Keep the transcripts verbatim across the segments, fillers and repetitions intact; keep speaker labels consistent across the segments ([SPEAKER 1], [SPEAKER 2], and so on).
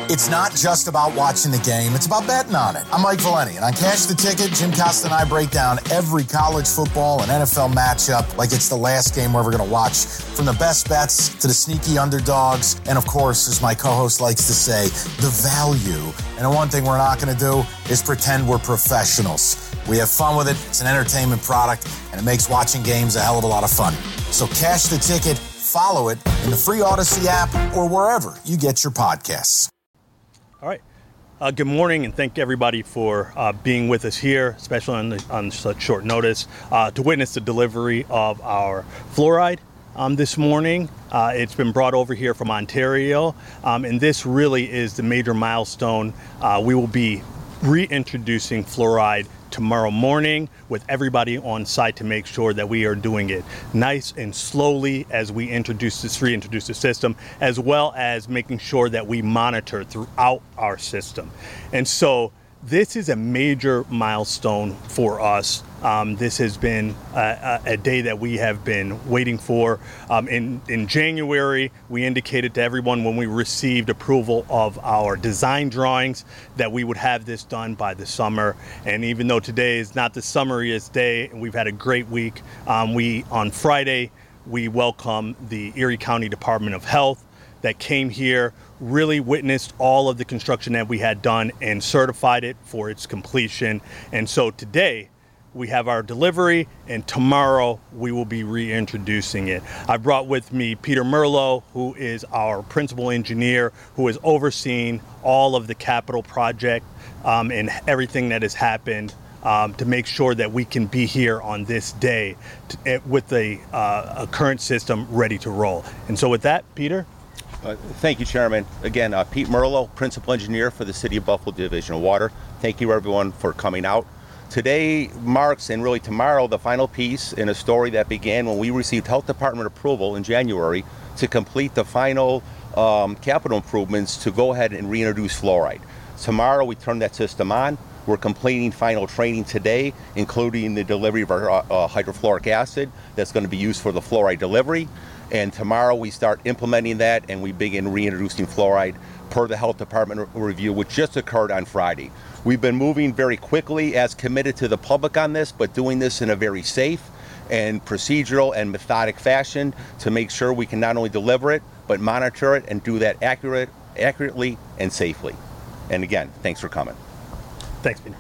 [SPEAKER 1] It's not just about watching the game, it's about betting on it. I'm Mike Valeni, and on Cash the Ticket, Jim Costa and I break down every college football and N F L matchup like it's the last game we're ever going to watch, from the best bets to the sneaky underdogs, and of course, as my co-host likes to say, the value. And the one thing we're not going to do is pretend we're professionals. We have fun with it, it's an entertainment product, and it makes watching games a hell of a lot of fun. So Cash the Ticket, follow it in the free Odyssey app or wherever you get your podcasts.
[SPEAKER 2] All right. Uh, good morning, and thank everybody for uh, being with us here, especially on, the, on such short notice, uh, to witness the delivery of our fluoride um, this morning. Uh, it's been brought over here from Ontario, um, and this really is the major milestone. Uh, we will be reintroducing fluoride tomorrow morning with everybody on site to make sure that we are doing it nice and slowly as we introduce this, reintroduce the system, as well as making sure that we monitor throughout our system. And so this is a major milestone for us. Um, this has been a, a day that we have been waiting for. Um, in, in January, we indicated to everyone when we received approval of our design drawings that we would have this done by the summer. And even though today is not the summeriest day, and we've had a great week, um, we on Friday, we welcome the Erie County Department of Health that came here, really witnessed all of the construction that we had done and certified it for its completion. And so today we have our delivery, and tomorrow we will be reintroducing it. I brought with me Peter Merlo, who is our principal engineer, who has overseen all of the capital project um, and everything that has happened um, to make sure that we can be here on this day to, with the, uh, a current system ready to roll. And so with that, Peter?
[SPEAKER 3] Uh, thank you, Chairman. Again, uh, Pete Merlo, Principal Engineer for the City of Buffalo Division of Water. Thank you, everyone, for coming out. Today marks, and really tomorrow, the final piece in a story that began when we received Health Department approval in January to complete the final um, capital improvements to go ahead and reintroduce fluoride. Tomorrow, we turn that system on. We're completing final training today, including the delivery of our uh, hydrofluoric acid that's going to be used for the fluoride delivery. And tomorrow we start implementing that, and we begin reintroducing fluoride per the Health Department review, which just occurred on Friday. We've been moving very quickly as committed to the public on this, but doing this in a very safe and procedural and methodic fashion to make sure we can not only deliver it, but monitor it and do that accurate, accurately and safely. And again, thanks for coming.
[SPEAKER 2] Thanks, Peter.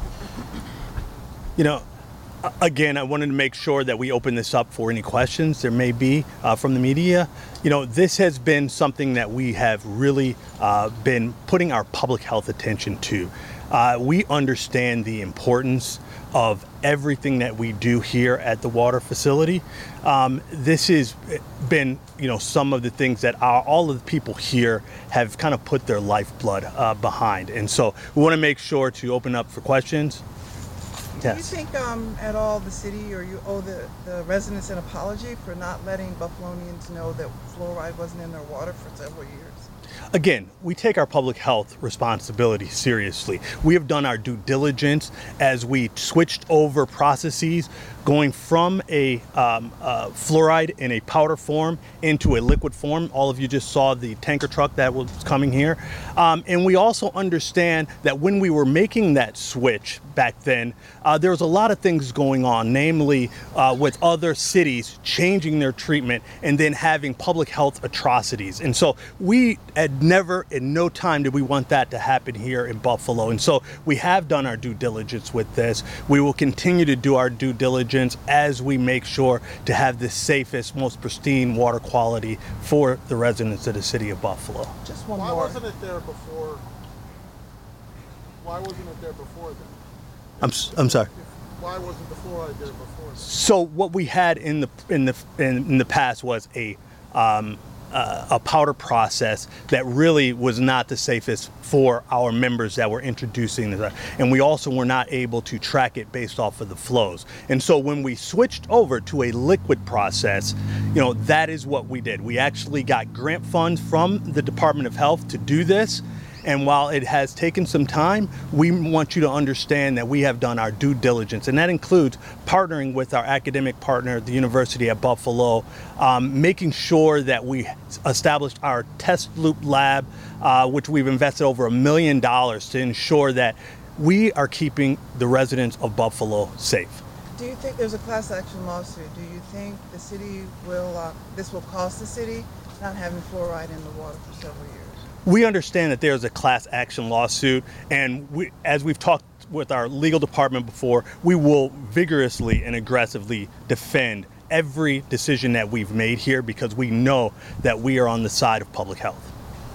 [SPEAKER 2] You know, again, I wanted to make sure that we open this up for any questions there may be uh, from the media. You know, this has been something that we have really uh, been putting our public health attention to. Uh, we understand the importance of everything that we do here at the water facility. Um, this has been, you know, some of the things that our, all of the people here have kind of put their lifeblood uh, behind. And so we want to make sure to open up for questions. Yes.
[SPEAKER 4] Do you think um, at all the city or you owe the, the residents an apology for not letting Buffalonians know that fluoride wasn't in their water for several years?
[SPEAKER 2] Again, we take our public health responsibility seriously. We have done our due diligence as we switched over processes going from a um, uh, fluoride in a powder form into a liquid form. All of you just saw the tanker truck that was coming here. Um, and we also understand that when we were making that switch back then, uh, there was a lot of things going on, namely uh, with other cities changing their treatment and then having public health atrocities. And so we had never, in no time did we want that to happen here in Buffalo. And so we have done our due diligence with this. We will continue to do our due diligence as we make sure to have the safest, most pristine water quality for the residents of the city of Buffalo.
[SPEAKER 4] Just one
[SPEAKER 5] Why
[SPEAKER 4] more.
[SPEAKER 5] Why wasn't it there before? Why wasn't it there before then?
[SPEAKER 2] I'm I'm sorry.
[SPEAKER 5] Why wasn't the fluoride there before then?
[SPEAKER 2] So what we had in the in the in, in the past was a um, uh, a powder process that really was not the safest for our members that were introducing this. And we also were not able to track it based off of the flows. And so when we switched over to a liquid process, you know, that is what we did. We actually got grant funds from the Department of Health to do this. And while it has taken some time, we want you to understand that we have done our due diligence. And that includes partnering with our academic partner, the University at Buffalo, um, making sure that we established our test loop lab, uh, which we've invested over a million dollars to ensure that we are keeping the residents of Buffalo safe.
[SPEAKER 4] Do you think there's a class action lawsuit? Do you think the city will, uh, this will cost the city not having fluoride in the water for several years?
[SPEAKER 2] We understand that there's a class action lawsuit, and we, as we've talked with our legal department before, we will vigorously and aggressively defend every decision that we've made here because we know that we are on the side of public health.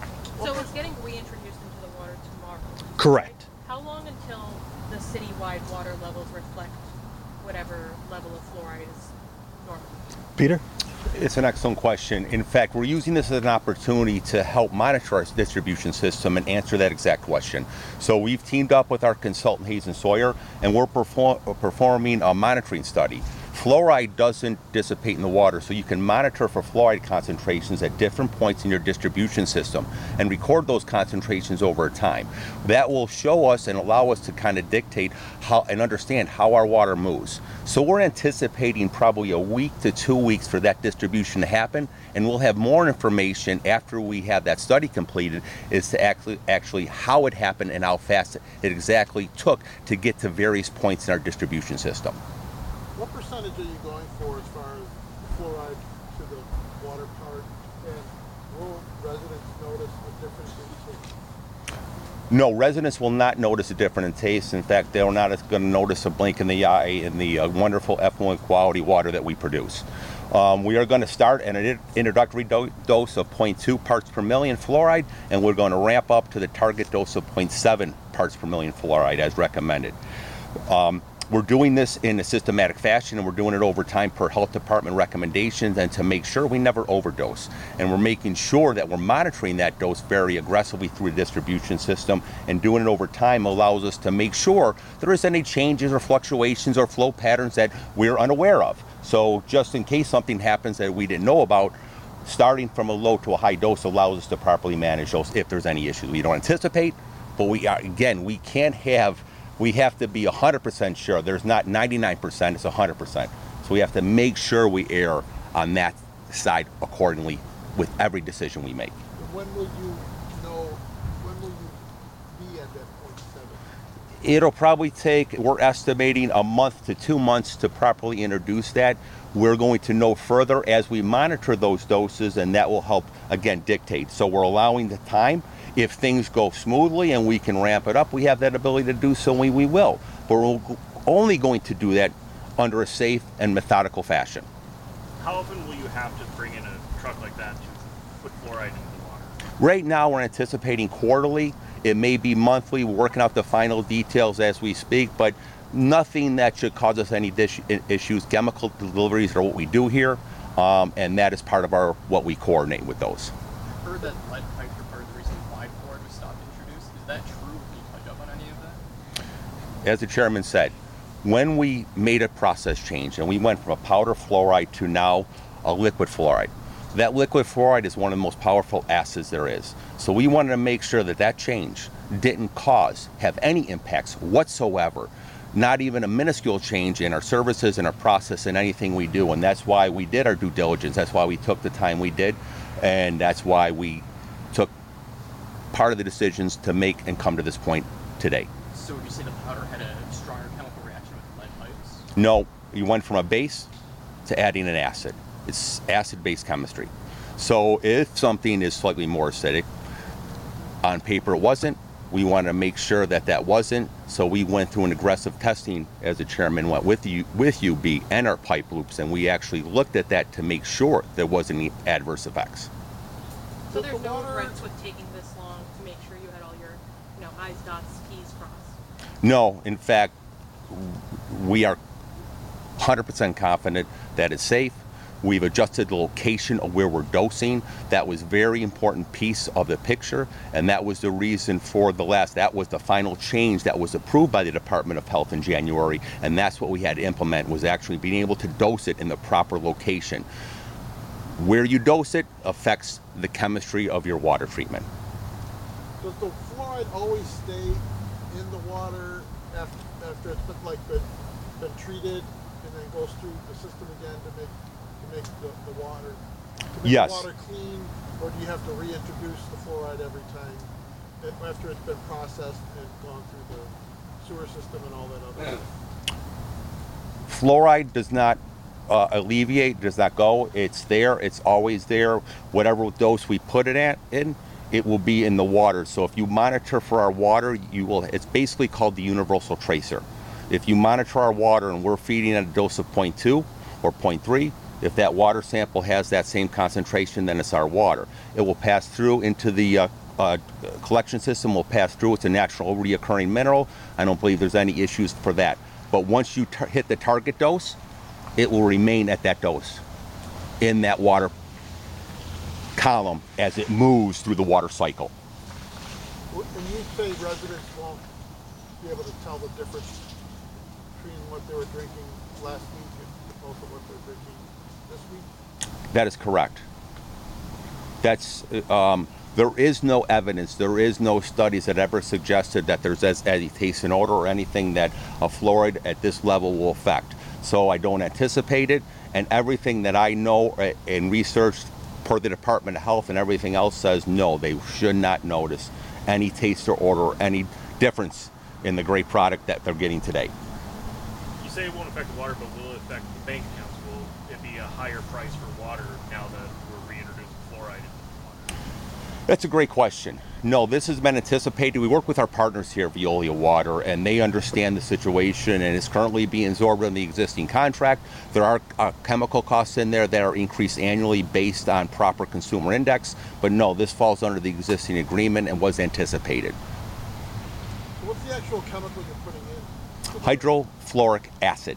[SPEAKER 6] So it's getting reintroduced into the water tomorrow?
[SPEAKER 2] Correct.
[SPEAKER 6] Right? How long until the citywide water levels reflect whatever level of fluoride is normal?
[SPEAKER 2] Peter?
[SPEAKER 3] It's an excellent question. In fact, we're using this as an opportunity to help monitor our distribution system and answer that exact question. So we've teamed up with our consultant Hayes and Sawyer, and we're perform performing a monitoring study. Fluoride doesn't dissipate in the water, so you can monitor for fluoride concentrations at different points in your distribution system and record those concentrations over time. That will show us and allow us to kind of dictate how and understand how our water moves. So we're anticipating probably a week to two weeks for that distribution to happen, and we'll have more information after we have that study completed as to actually, actually how it happened and how fast it exactly took to get to various points in our distribution system.
[SPEAKER 5] What percentage are you going for as far as fluoride to the water part, and will residents notice a difference in taste?
[SPEAKER 3] No, residents will not notice a difference in taste. In fact, they're not going to notice a blink in the eye in the uh, wonderful effluent quality water that we produce. Um, we are going to start at an introductory do dose of zero point two parts per million fluoride, and we're going to ramp up to the target dose of zero point seven parts per million fluoride as recommended. Um, We're doing this in a systematic fashion, and we're doing it over time per health department recommendations and to make sure we never overdose. And we're making sure that we're monitoring that dose very aggressively through the distribution system, and doing it over time allows us to make sure there isn't any changes or fluctuations or flow patterns that we're unaware of. So just in case something happens that we didn't know about, starting from a low to a high dose allows us to properly manage those if there's any issues we don't anticipate. But we are, again, we can't have We have to be one hundred percent sure. There's not ninety-nine percent, it's one hundred percent. So we have to make sure we err on that side accordingly with every decision we make.
[SPEAKER 5] And when will you know, when will you be at that zero point seven?
[SPEAKER 3] It'll probably take, we're estimating a month to two months to properly introduce that. We're going to know further as we monitor those doses, and that will help, again, dictate. So we're allowing the time. If things go smoothly and we can ramp it up, we have that ability to do so, we, we will. But we're only going to do that under a safe and methodical fashion.
[SPEAKER 7] How often will you have to bring in a truck like that to put fluoride into the water?
[SPEAKER 3] Right now, we're anticipating quarterly. It may be monthly. We're working out the final details as we speak, but nothing that should cause us any issues. Chemical deliveries are what we do here, um, and that is part of our what we coordinate with those.
[SPEAKER 8] I've heard that lead pipes are part of the reason why fluoride was stopped introduced. Is that true? Can you touch up on any of that?
[SPEAKER 3] As the chairman said, when we made a process change and we went from a powder fluoride to now a liquid fluoride, that liquid fluoride is one of the most powerful acids there is. So we wanted to make sure that that change didn't cause, have any impacts whatsoever, not even a minuscule change in our services and our process and anything we do. And that's why we did our due diligence. That's why we took the time we did. And that's why we took part of the decisions to make and come to this point today.
[SPEAKER 8] So would you say the powder had a stronger chemical reaction with lead pipes?
[SPEAKER 3] No, you went from a base to adding an acid. It's acid-based chemistry. So if something is slightly more acidic, on paper it wasn't, we wanted to make sure that that wasn't, so we went through an aggressive testing as the chairman went with you with U B and our pipe loops, and we actually looked at that to make sure there wasn't any adverse effects.
[SPEAKER 6] So there's no regrets with taking this long to make sure you had all your, you know, I's, dots, T's crossed?
[SPEAKER 3] No, in fact, we are one hundred percent confident that it's safe. We've adjusted the location of where we're dosing. That was a very important piece of the picture, and that was the reason for the last, that was the final change that was approved by the Department of Health in January, and that's what we had to implement, was actually being able to dose it in the proper location. Where you dose it affects the chemistry of your water treatment.
[SPEAKER 5] does the fluoride always stay in the water after, after it's been like been, been treated and then goes through the system again to make to make the, the water to make
[SPEAKER 3] yes.
[SPEAKER 5] the water clean, or do you have to reintroduce the fluoride every time after it's been processed and gone through the sewer system and all that other stuff?
[SPEAKER 3] Fluoride does not uh, alleviate, does not go. It's there. It's always there. Whatever dose we put it at in, it will be in the water. So if you monitor for our water, you will. It's basically called the universal tracer. If you monitor our water and we're feeding at a dose of zero point two or zero point three, if that water sample has that same concentration, then it's our water. It will pass through into the uh, uh, collection system. Will pass through. It's a natural reoccurring mineral. I don't believe there's any issues for that. But once you tar- hit the target dose, it will remain at that dose in that water column as it moves through the water cycle.
[SPEAKER 5] When you say residents won't be able to tell the difference between what they were drinking last week and also what they're drinking this week?
[SPEAKER 3] That is correct. That's um, there is no evidence, there is no studies that ever suggested that there's as, any taste and odor or anything that a fluoride at this level will affect. So I don't anticipate it, and everything that I know and researched per the Department of Health and everything else says no, they should not notice any taste or odor or any difference in the great product that they're getting today.
[SPEAKER 7] You say it won't affect the water, but will it affect the bank accounts? Will it be a higher price for water now that we're reintroducing fluoride into the water?
[SPEAKER 3] That's a great question. No, this has been anticipated. We work with our partners here at Veolia Water, and they understand the situation, and it's currently being absorbed in the existing contract. There are uh, chemical costs in there that are increased annually based on proper consumer index, but no, this falls under the existing agreement and was anticipated.
[SPEAKER 5] So what's the actual chemical you're putting in?
[SPEAKER 3] Hydrofluoric acid.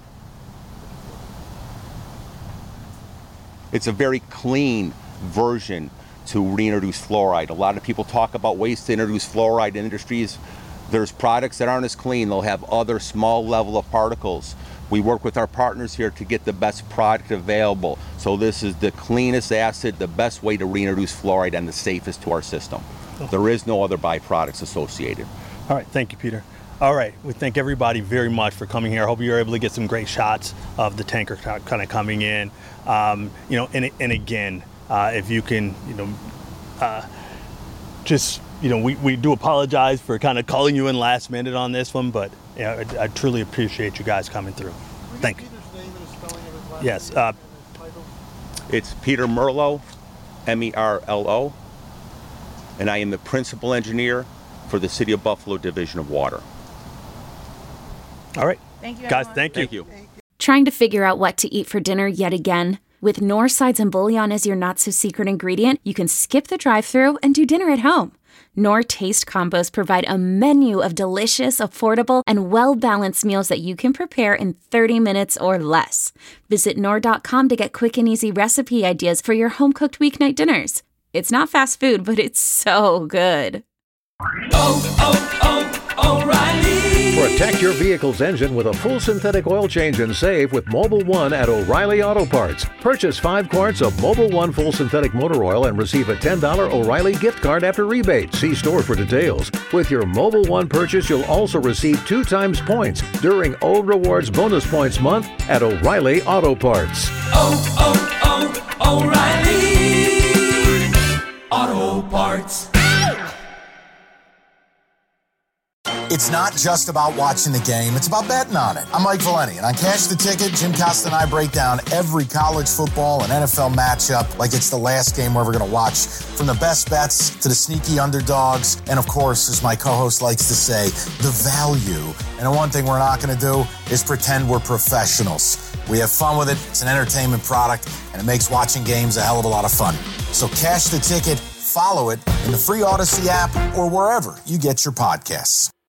[SPEAKER 3] It's a very clean version to reintroduce fluoride. A lot of people talk about ways to introduce fluoride in industries. There's products that aren't as clean. They'll have other small level of particles. We work with our partners here to get the best product available. So this is the cleanest acid, the best way to reintroduce fluoride, and the safest to our system. There is no other byproducts associated.
[SPEAKER 2] All right, thank you, Peter. All right, we thank everybody very much for coming here. I hope you were able to get some great shots of the tanker kind of coming in. Um, you know, and, and again, Uh, if you can, you know, uh, just, you know, we, we do apologize for kind of calling you in last minute on this one, but you know, I, I truly appreciate you guys coming through. Thank you.
[SPEAKER 5] Peter's name and his spelling of his last
[SPEAKER 2] Yes.
[SPEAKER 5] name
[SPEAKER 2] Uh,
[SPEAKER 5] and his title?
[SPEAKER 3] It's Peter Merlo, M E R L O, and I am the principal engineer for the City of Buffalo Division of Water.
[SPEAKER 2] All right.
[SPEAKER 6] Thank you,
[SPEAKER 2] Guys,
[SPEAKER 6] everyone.
[SPEAKER 2] thank you.
[SPEAKER 3] Thank you.
[SPEAKER 9] Trying to figure out what to eat for dinner yet again? With Knorr sides and bouillon as your not-so-secret ingredient, you can skip the drive-thru and do dinner at home. Knorr Taste Combos provide a menu of delicious, affordable, and well-balanced meals that you can prepare in thirty minutes or less. Visit Knorr dot com to get quick and easy recipe ideas for your home-cooked weeknight dinners. It's not fast food, but it's so good.
[SPEAKER 10] Oh, oh, oh, O'Reilly!
[SPEAKER 11] Protect your vehicle's engine with a full synthetic oil change and save with Mobil one at O'Reilly Auto Parts. Purchase five quarts of Mobil one full synthetic motor oil and receive a ten dollars O'Reilly gift card after rebate. See store for details. With your Mobil one purchase, you'll also receive two times points during O Rewards Bonus Points Month at O'Reilly Auto Parts.
[SPEAKER 10] Oh, oh, oh, O'Reilly Auto Parts.
[SPEAKER 1] It's not just about watching the game, it's about betting on it. I'm Mike Valeni, and on Cash the Ticket, Jim Costa and I break down every college football and N F L matchup like it's the last game we're ever going to watch, from the best bets to the sneaky underdogs, and of course, as my co-host likes to say, the value. And the one thing we're not going to do is pretend we're professionals. We have fun with it, it's an entertainment product, and it makes watching games a hell of a lot of fun. So Cash the Ticket, follow it in the free Odyssey app or wherever you get your podcasts.